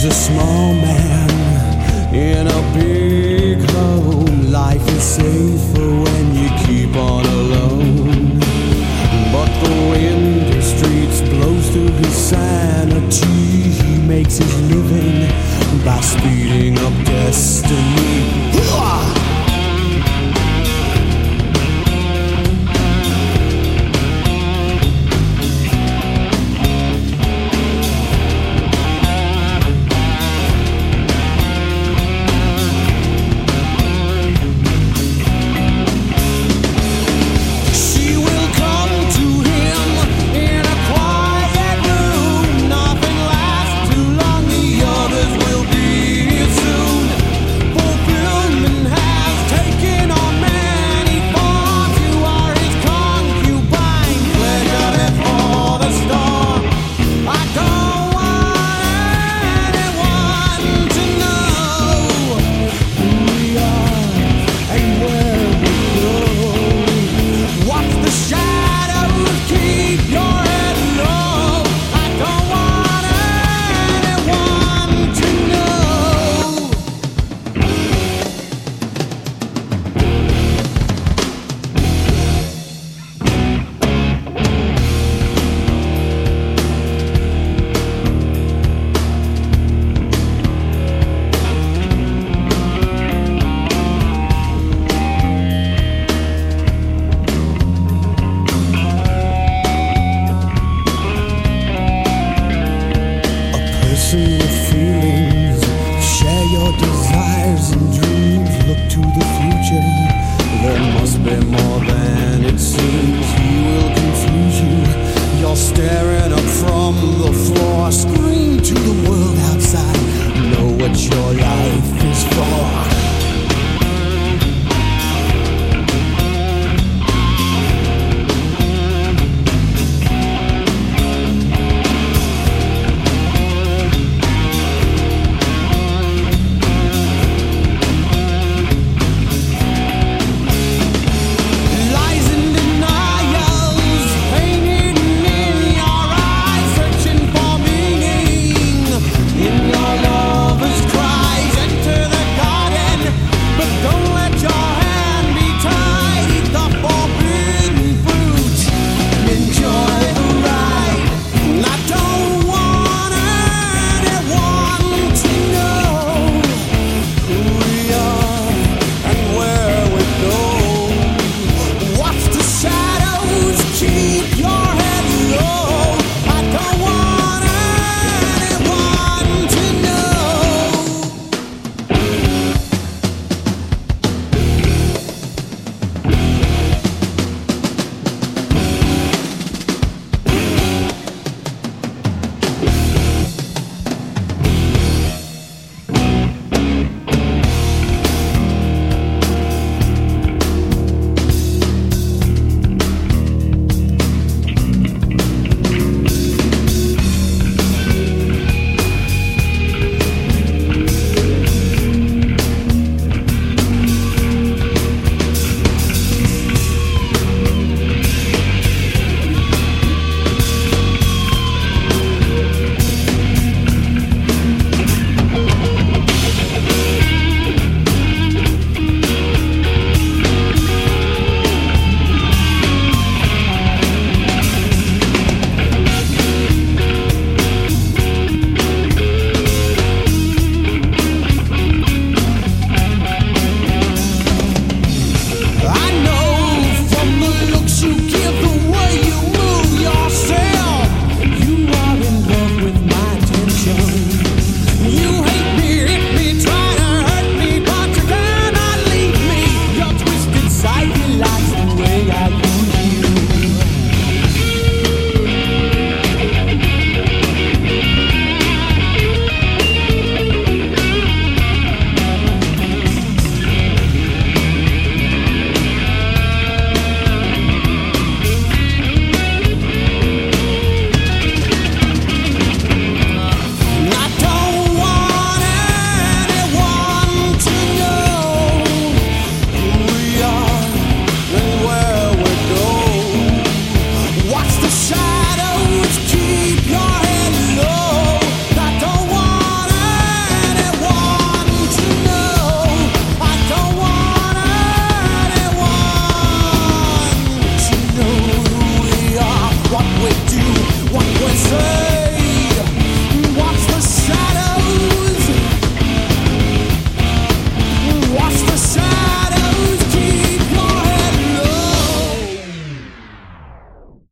a small man in a big home. Life is safer when you keep on alone. But the wind of streets blows through his sanity. He makes his living by speeding up destiny. Feelings, share your desires and dreams. Look to the future. There must be more than it seems. He will confuse you. You're staring up from the floor. Scream